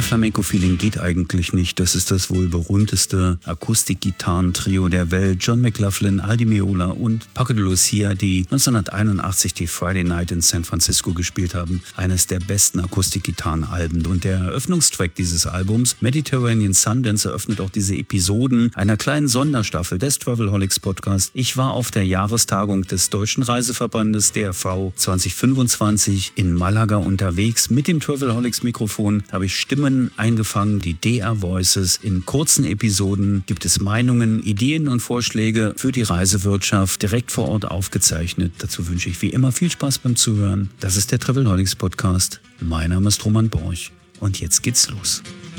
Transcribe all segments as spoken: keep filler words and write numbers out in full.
Flamenco-Feeling geht eigentlich nicht. Das ist das wohl berühmteste Akustikgitarrentrio der Welt. John McLaughlin, Aldi Meola und Paco de Lucia, die neunzehnhunderteinundachtzig die Friday Night in San Francisco gespielt haben. Eines der besten Akustikgitarrenalben. Und der Eröffnungstrack dieses Albums, Mediterranean Sundance, eröffnet auch diese Episoden einer kleinen Sonderstaffel des Travelholics Podcast. Ich war auf der Jahrestagung des Deutschen Reiseverbandes, D R V zwanzig fünfundzwanzig, in Malaga unterwegs. Mit dem Travelholics Mikrofon habe ich Stimmen eingefangen, die D R Voices. In kurzen Episoden gibt es Meinungen, Ideen und Vorschläge für die Reisewirtschaft direkt vor Ort aufgezeichnet. Dazu wünsche ich wie immer viel Spaß beim Zuhören. Das ist der Travelholics Podcast. Mein Name ist Roman Borch und jetzt geht's los.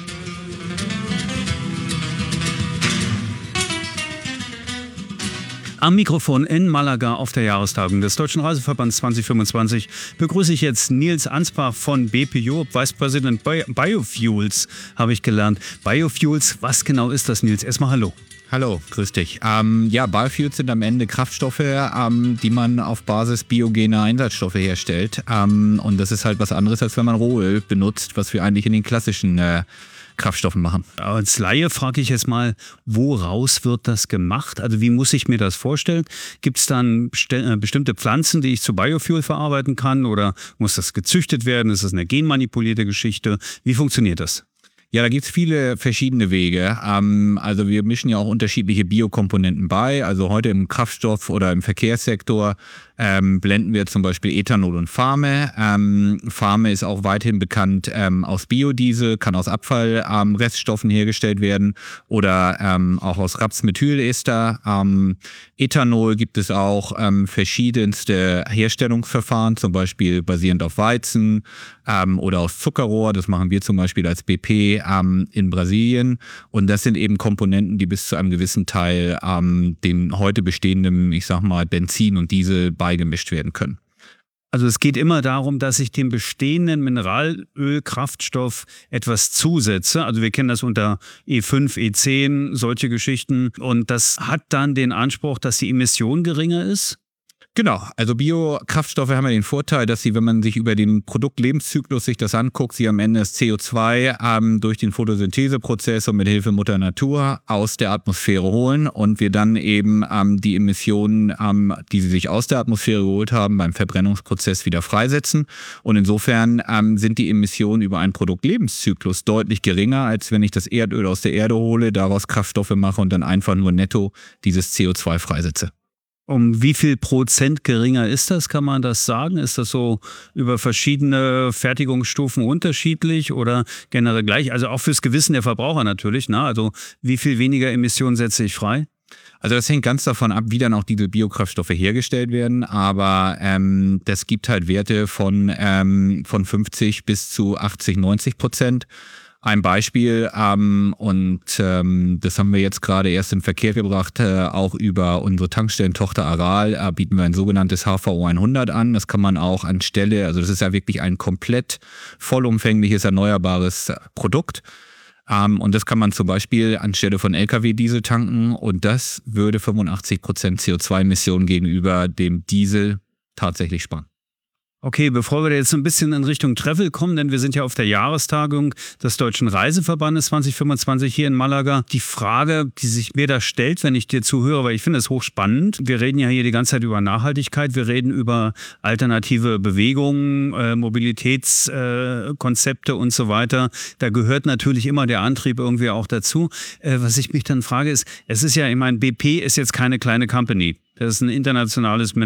Am Mikrofon in Malaga auf der Jahrestagung des Deutschen Reiseverbands zwanzig fünfundzwanzig begrüße ich jetzt Nils Ansbach von B P Europe, Vice President Biofuels, habe ich gelernt. Biofuels, was genau ist das, Nils? Erstmal hallo. Hallo, grüß dich. Ähm, ja, Biofuels sind am Ende Kraftstoffe, ähm, die man auf Basis biogener Einsatzstoffe herstellt. Ähm, und das ist halt was anderes, als wenn man Rohöl benutzt, was wir eigentlich in den klassischen äh, Kraftstoffen machen. Als Laie frage ich jetzt mal, woraus wird das gemacht? Also wie muss ich mir das vorstellen? Gibt es dann besti- bestimmte Pflanzen, die ich zu Biofuel verarbeiten kann? Oder muss das gezüchtet werden? Ist das eine genmanipulierte Geschichte? Wie funktioniert das? Ja, da gibt es viele verschiedene Wege. Ähm, also wir mischen ja auch unterschiedliche Biokomponenten bei. Also heute im Kraftstoff- oder im Verkehrssektor ähm, blenden wir zum Beispiel Ethanol und Farme. Ähm, Farme ist auch weithin bekannt ähm, aus Biodiesel, kann aus Abfallreststoffen ähm, hergestellt werden oder ähm, auch aus Rapsmethylester. Ähm, Ethanol gibt es auch ähm, verschiedenste Herstellungsverfahren, zum Beispiel basierend auf Weizen ähm, oder aus Zuckerrohr. Das machen wir zum Beispiel als B P ähm, in Brasilien. Und das sind eben Komponenten, die bis zu einem gewissen Teil ähm, dem heute bestehenden, ich sag mal, Benzin und Diesel beigemischt werden können. Also es geht immer darum, dass ich dem bestehenden Mineralölkraftstoff etwas zusetze. Also wir kennen das unter E fünf, E zehn, solche Geschichten. Und das hat dann den Anspruch, dass die Emission geringer ist? Genau, also Biokraftstoffe haben ja den Vorteil, dass sie, wenn man sich über den Produktlebenszyklus sich das anguckt, sie am Ende das C O zwei ähm, durch den Photosyntheseprozess und mit Hilfe Mutter Natur aus der Atmosphäre holen und wir dann eben ähm, die Emissionen, ähm, die sie sich aus der Atmosphäre geholt haben, beim Verbrennungsprozess wieder freisetzen. Und insofern ähm, sind die Emissionen über einen Produktlebenszyklus deutlich geringer, als wenn ich das Erdöl aus der Erde hole, daraus Kraftstoffe mache und dann einfach nur netto dieses C O zwei freisetze. Um wie viel Prozent geringer ist das? Kann man das sagen? Ist das so über verschiedene Fertigungsstufen unterschiedlich oder generell gleich? Also auch fürs Gewissen der Verbraucher natürlich, ne? Also wie viel weniger Emissionen setze ich frei? Also das hängt ganz davon ab, wie dann auch diese Biokraftstoffe hergestellt werden, aber ähm, das gibt halt Werte von, ähm, von fünfzig bis zu achtzig, neunzig Prozent. Ein Beispiel, ähm, und ähm, das haben wir jetzt gerade erst in Verkehr gebracht, äh, auch über unsere Tankstellentochter Aral äh, bieten wir ein sogenanntes H V O hundert an. Das kann man auch anstelle, also das ist ja wirklich ein komplett vollumfängliches, erneuerbares Produkt. Ähm, und das kann man zum Beispiel anstelle von L K W-Diesel tanken und das würde fünfundachtzig Prozent C O zwei Emissionen gegenüber dem Diesel tatsächlich sparen. Okay, bevor wir jetzt so ein bisschen in Richtung Travel kommen, denn wir sind ja auf der Jahrestagung des Deutschen Reiseverbandes zwanzig fünfundzwanzig hier in Malaga. Die Frage, die sich mir da stellt, wenn ich dir zuhöre, weil ich finde es hochspannend. Wir reden ja hier die ganze Zeit über Nachhaltigkeit, wir reden über alternative Bewegungen, äh, Mobilitätskonzepte äh, und so weiter. Da gehört natürlich immer der Antrieb irgendwie auch dazu. Äh, was ich mich dann frage ist, es ist ja, ich meine, B P ist jetzt keine kleine Company. Das ist ein internationales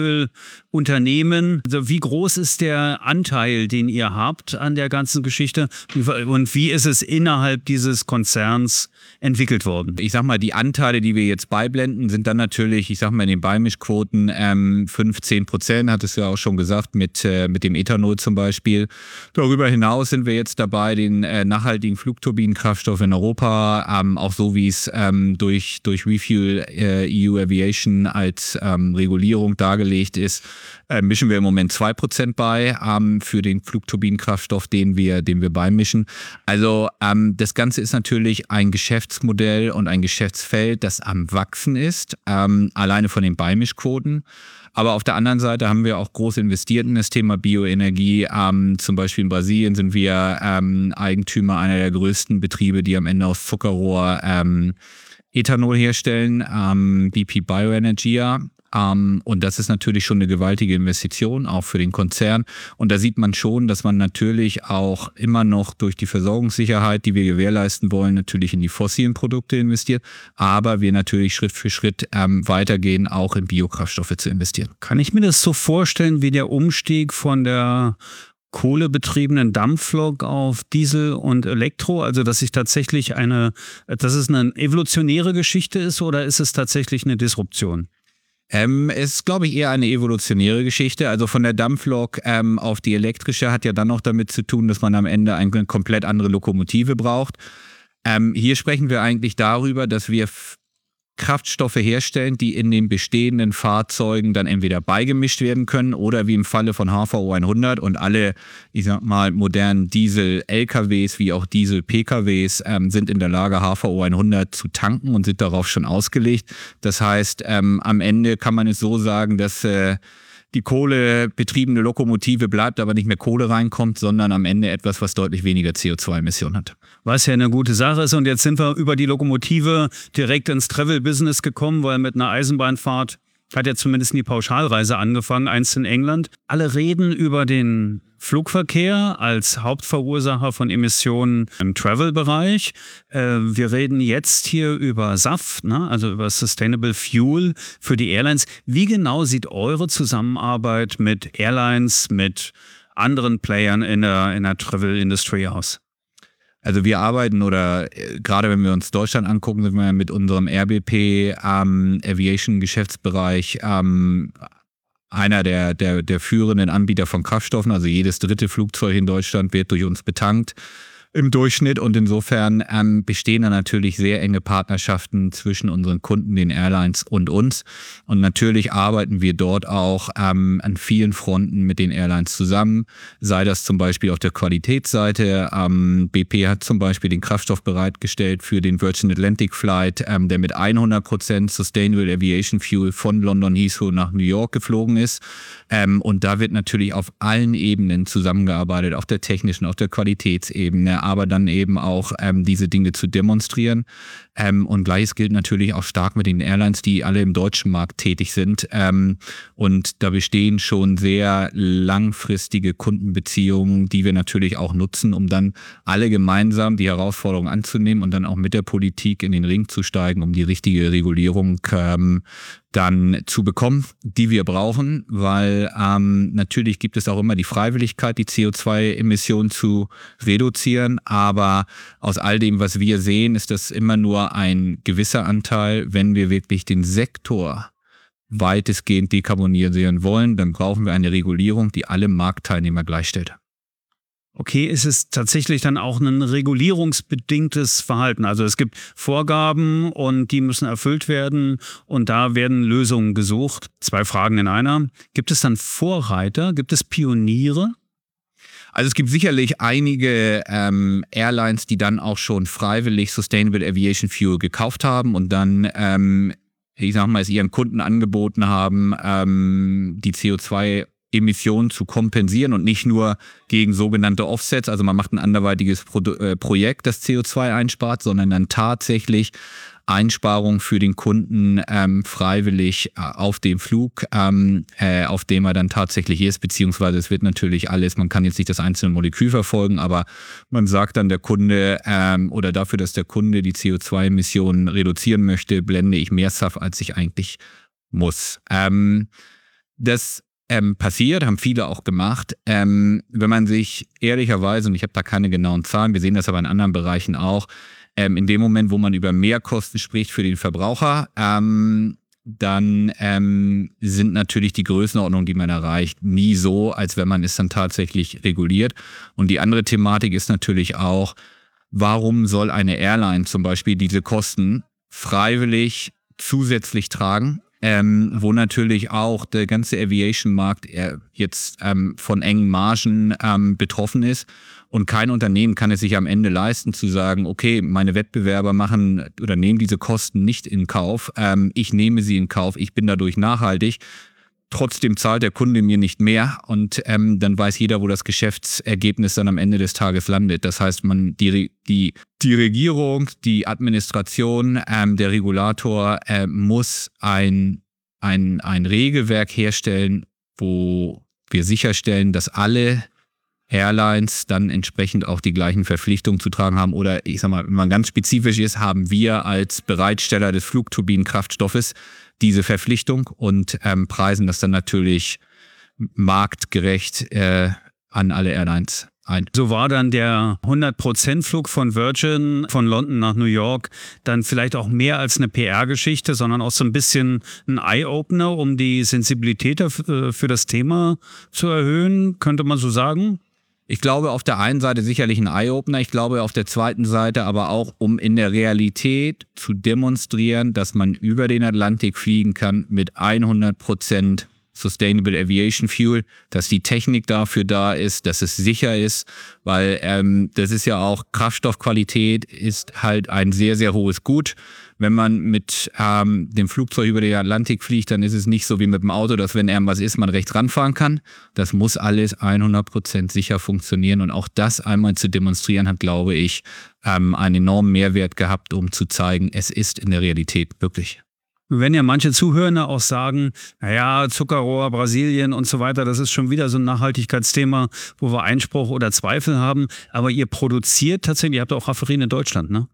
Mineralölunternehmen. Also wie groß ist der Anteil, den ihr habt an der ganzen Geschichte? Und wie ist es innerhalb dieses Konzerns entwickelt worden? Ich sag mal, die Anteile, die wir jetzt beiblenden, sind dann natürlich, ich sag mal, in den Beimischquoten ähm, fünfzehn Prozent, hat es ja auch schon gesagt, mit, äh, mit dem Ethanol zum Beispiel. Darüber hinaus sind wir jetzt dabei, den äh, nachhaltigen Flugturbinenkraftstoff in Europa, ähm, auch so wie es ähm, durch, durch Refuel äh, E U Aviation als ähm, Regulierung dargelegt ist, äh, mischen wir im Moment zwei Prozent bei ähm, für den Flugturbinenkraftstoff, den wir, den wir beimischen. Also ähm, das Ganze ist natürlich ein Geschäftsmodell und ein Geschäftsfeld, das am Wachsen ist, ähm, alleine von den Beimischquoten. Aber auf der anderen Seite haben wir auch groß investiert in das Thema Bioenergie. Ähm, zum Beispiel in Brasilien sind wir ähm, Eigentümer einer der größten Betriebe, die am Ende aus Zuckerrohr ähm, Ethanol herstellen, ähm, B P Bioenergia. Um, und das ist natürlich schon eine gewaltige Investition, auch für den Konzern. Und da sieht man schon, dass man natürlich auch immer noch durch die Versorgungssicherheit, die wir gewährleisten wollen, natürlich in die fossilen Produkte investiert. Aber wir natürlich Schritt für Schritt ähm, weitergehen, auch in Biokraftstoffe zu investieren. Kann ich mir das so vorstellen wie der Umstieg von der kohlebetriebenen Dampflok auf Diesel und Elektro, also dass sich tatsächlich eine, dass es eine evolutionäre Geschichte ist oder ist es tatsächlich eine Disruption? Ähm, es ist, glaube ich, eher eine evolutionäre Geschichte. Also von der Dampflok ähm, auf die elektrische hat ja dann noch damit zu tun, dass man am Ende eine komplett andere Lokomotive braucht. Ähm, hier sprechen wir eigentlich darüber, dass wir f- Kraftstoffe herstellen, die in den bestehenden Fahrzeugen dann entweder beigemischt werden können oder wie im Falle von H V O hundert und alle, ich sag mal, modernen Diesel-L K Ws wie auch Diesel-P K Ws ähm, sind in der Lage, H V O hundert zu tanken und sind darauf schon ausgelegt. Das heißt, ähm, am Ende kann man es so sagen, dass äh, die kohlebetriebene Lokomotive bleibt, aber nicht mehr Kohle reinkommt, sondern am Ende etwas, was deutlich weniger C O zwei Emissionen hat. Was ja eine gute Sache ist. Und jetzt sind wir über die Lokomotive direkt ins Travel-Business gekommen, weil mit einer Eisenbahnfahrt hat ja zumindest die Pauschalreise angefangen, einst in England. Alle reden über den Flugverkehr als Hauptverursacher von Emissionen im Travel-Bereich. Äh, wir reden jetzt hier über S A F, ne? Also über Sustainable Fuel für die Airlines. Wie genau sieht eure Zusammenarbeit mit Airlines, mit anderen Playern in der, in der Travel-Industry aus? Also wir arbeiten oder äh, gerade wenn wir uns Deutschland angucken, sind wir mit unserem R B P ähm, Aviation-Geschäftsbereich ähm, einer der, der, der führenden Anbieter von Kraftstoffen. Also jedes dritte Flugzeug in Deutschland wird durch uns betankt im Durchschnitt. Und insofern ähm, bestehen da natürlich sehr enge Partnerschaften zwischen unseren Kunden, den Airlines und uns. Und natürlich arbeiten wir dort auch ähm, an vielen Fronten mit den Airlines zusammen. Sei das zum Beispiel auf der Qualitätsseite. Ähm, B P hat zum Beispiel den Kraftstoff bereitgestellt für den Virgin Atlantic Flight, ähm, der mit hundert Prozent Sustainable Aviation Fuel von London Heathrow nach New York geflogen ist. Ähm, und da wird natürlich auf allen Ebenen zusammengearbeitet, auf der technischen, auf der Qualitätsebene, aber dann eben auch ähm, diese Dinge zu demonstrieren. Ähm, und gleiches gilt natürlich auch stark mit den Airlines, die alle im deutschen Markt tätig sind. Ähm, und da bestehen schon sehr langfristige Kundenbeziehungen, die wir natürlich auch nutzen, um dann alle gemeinsam die Herausforderung anzunehmen und dann auch mit der Politik in den Ring zu steigen, um die richtige Regulierung ähm, dann zu bekommen, die wir brauchen, weil ähm, natürlich gibt es auch immer die Freiwilligkeit, die C O zwei Emissionen zu reduzieren, aber aus all dem, was wir sehen, ist das immer nur ein gewisser Anteil. Wenn wir wirklich den Sektor weitestgehend dekarbonisieren wollen, dann brauchen wir eine Regulierung, die alle Marktteilnehmer gleichstellt. Okay, ist es tatsächlich dann auch ein regulierungsbedingtes Verhalten? Also es gibt Vorgaben und die müssen erfüllt werden und da werden Lösungen gesucht. Zwei Fragen in einer. Gibt es dann Vorreiter? Gibt es Pioniere? Also es gibt sicherlich einige ähm, Airlines, die dann auch schon freiwillig Sustainable Aviation Fuel gekauft haben und dann ähm, ich sag mal, es ihren Kunden angeboten haben, ähm, die C O zwei Emissionen zu kompensieren und nicht nur gegen sogenannte Offsets, also man macht ein anderweitiges Pro- äh, Projekt, das C O zwei einspart, sondern dann tatsächlich Einsparungen für den Kunden ähm, freiwillig äh, auf dem Flug, ähm, äh, auf dem er dann tatsächlich ist, beziehungsweise es wird natürlich alles, man kann jetzt nicht das einzelne Molekül verfolgen, aber man sagt dann der Kunde ähm, oder dafür, dass der Kunde die C O zwei Emissionen reduzieren möchte, blende ich mehr S A F, als ich eigentlich muss. Ähm, das Ähm, passiert, haben viele auch gemacht. Ähm, wenn man sich ehrlicherweise, und ich habe da keine genauen Zahlen, wir sehen das aber in anderen Bereichen auch, ähm, in dem Moment, wo man über Mehrkosten spricht für den Verbraucher, ähm, dann ähm, sind natürlich die Größenordnungen, die man erreicht, nie so, als wenn man es dann tatsächlich reguliert. Und die andere Thematik ist natürlich auch, warum soll eine Airline zum Beispiel diese Kosten freiwillig zusätzlich tragen? ähm, wo natürlich auch der ganze Aviation-Markt äh, jetzt ähm, von engen Margen ähm, betroffen ist. Und kein Unternehmen kann es sich am Ende leisten zu sagen, okay, meine Wettbewerber machen oder nehmen diese Kosten nicht in Kauf, ähm, ich nehme sie in Kauf, ich bin dadurch nachhaltig. Trotzdem zahlt der Kunde mir nicht mehr und ähm, dann weiß jeder, wo das Geschäftsergebnis dann am Ende des Tages landet. Das heißt, man die, die, die Regierung, die Administration, ähm, der Regulator äh, muss ein, ein, ein Regelwerk herstellen, wo wir sicherstellen, dass alle Airlines dann entsprechend auch die gleichen Verpflichtungen zu tragen haben. Oder ich sag mal, wenn man ganz spezifisch ist, haben wir als Bereitsteller des Flugturbinenkraftstoffes diese Verpflichtung und ähm, preisen das dann natürlich marktgerecht äh, an alle Airlines ein. So war dann der hundert Prozent Flug von Virgin von London nach New York dann vielleicht auch mehr als eine P R-Geschichte, sondern auch so ein bisschen ein Eye-Opener, um die Sensibilität für das Thema zu erhöhen, könnte man so sagen? Ich glaube auf der einen Seite sicherlich ein Eye-Opener, ich glaube auf der zweiten Seite aber auch, um in der Realität zu demonstrieren, dass man über den Atlantik fliegen kann mit hundert Prozent Sustainable Aviation Fuel, dass die Technik dafür da ist, dass es sicher ist, weil ähm, das ist ja auch, Kraftstoffqualität ist halt ein sehr, sehr hohes Gut. Wenn man mit ähm, dem Flugzeug über den Atlantik fliegt, dann ist es nicht so wie mit dem Auto, dass wenn irgendwas ist, man rechts ranfahren kann. Das muss alles hundert Prozent sicher funktionieren und auch das einmal zu demonstrieren hat, glaube ich, ähm, einen enormen Mehrwert gehabt, um zu zeigen, es ist in der Realität möglich. Wenn ja manche Zuhörer auch sagen, naja, Zuckerrohr, Brasilien und so weiter, das ist schon wieder so ein Nachhaltigkeitsthema, wo wir Einspruch oder Zweifel haben. Aber ihr produziert tatsächlich, ihr habt auch Raffinerien in Deutschland, ne?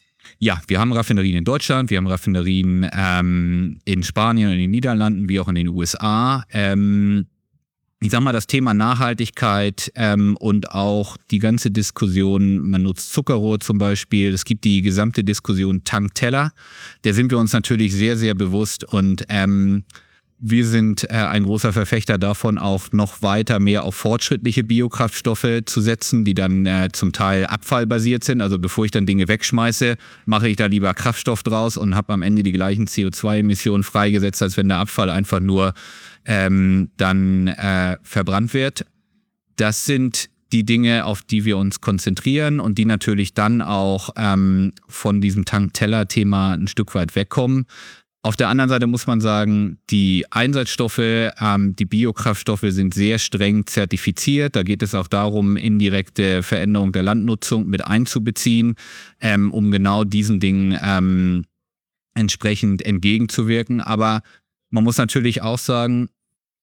Ja, wir haben Raffinerien in Deutschland, wir haben Raffinerien ähm, in Spanien und in den Niederlanden, wie auch in den U S A. Ähm, ich sag mal, das Thema Nachhaltigkeit ähm, und auch die ganze Diskussion, man nutzt Zuckerrohr zum Beispiel, es gibt die gesamte Diskussion Tankteller, der sind wir uns natürlich sehr, sehr bewusst und ähm, wir sind äh, ein großer Verfechter davon, auch noch weiter mehr auf fortschrittliche Biokraftstoffe zu setzen, die dann äh, zum Teil abfallbasiert sind. Also bevor ich dann Dinge wegschmeiße, mache ich da lieber Kraftstoff draus und habe am Ende die gleichen C O zwei Emissionen freigesetzt, als wenn der Abfall einfach nur ähm, dann äh, verbrannt wird. Das sind die Dinge, auf die wir uns konzentrieren und die natürlich dann auch ähm, von diesem Tank-Teller-Thema ein Stück weit wegkommen. Auf der anderen Seite muss man sagen, die Einsatzstoffe, ähm, die Biokraftstoffe sind sehr streng zertifiziert. Da geht es auch darum, indirekte Veränderung der Landnutzung mit einzubeziehen, ähm, um genau diesen Dingen ähm, entsprechend entgegenzuwirken. Aber man muss natürlich auch sagen,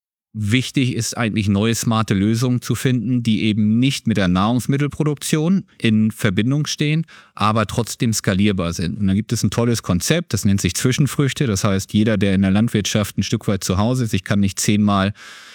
wichtig ist eigentlich neue smarte Lösungen zu finden, die eben nicht mit der Nahrungsmittelproduktion in Verbindung stehen, aber trotzdem skalierbar sind. Und da gibt es ein tolles Konzept, das nennt sich Zwischenfrüchte. Das heißt, jeder, der in der Landwirtschaft ein Stück weit zu Hause ist, ich kann nicht zehnmal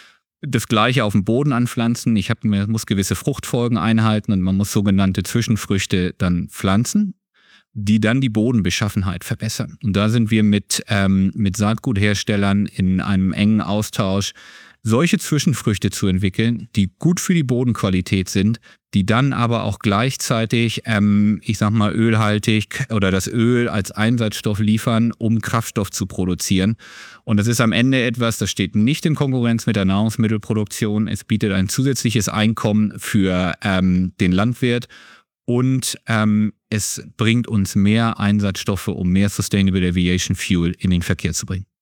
das Gleiche auf dem Boden anpflanzen. Ich hab, muss gewisse Fruchtfolgen einhalten und man muss sogenannte Zwischenfrüchte dann pflanzen, die dann die Bodenbeschaffenheit verbessern. Und da sind wir mit, ähm, mit Saatgutherstellern in einem engen Austausch, solche Zwischenfrüchte zu entwickeln, die gut für die Bodenqualität sind, die dann aber auch gleichzeitig, ähm, ich sag mal, ölhaltig oder das Öl als Einsatzstoff liefern, um Kraftstoff zu produzieren. Und das ist am Ende etwas, das steht nicht in Konkurrenz mit der Nahrungsmittelproduktion. Es bietet ein zusätzliches Einkommen für ähm, den Landwirt und ähm, es bringt uns mehr Einsatzstoffe, um mehr Sustainable Aviation Fuel in den Verkehr zu bringen.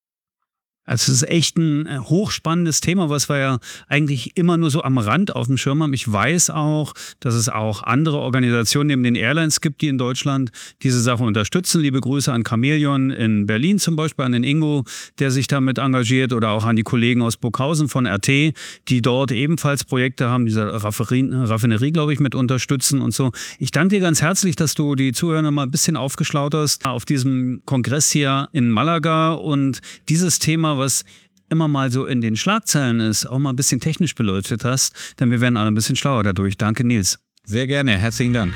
Also es ist echt ein hochspannendes Thema, was wir ja eigentlich immer nur so am Rand auf dem Schirm haben. Ich weiß auch, dass es auch andere Organisationen neben den Airlines gibt, die in Deutschland diese Sache unterstützen. Liebe Grüße an Chamäleon in Berlin zum Beispiel, an den Ingo, der sich damit engagiert, oder auch an die Kollegen aus Burghausen von R T, die dort ebenfalls Projekte haben, diese Raffinerie, Raffinerie, glaube ich, mit unterstützen und so. Ich danke dir ganz herzlich, dass du die Zuhörer mal ein bisschen aufgeschlaut hast auf diesem Kongress hier in Malaga und dieses Thema, was immer mal so in den Schlagzeilen ist, auch mal ein bisschen technisch beleuchtet hast, denn wir werden alle ein bisschen schlauer dadurch. Danke, Nils. Sehr gerne, herzlichen Dank.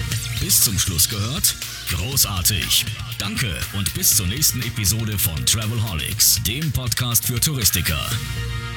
Bis zum Schluss gehört? Großartig. Danke und bis zur nächsten Episode von Travelholics, dem Podcast für Touristiker.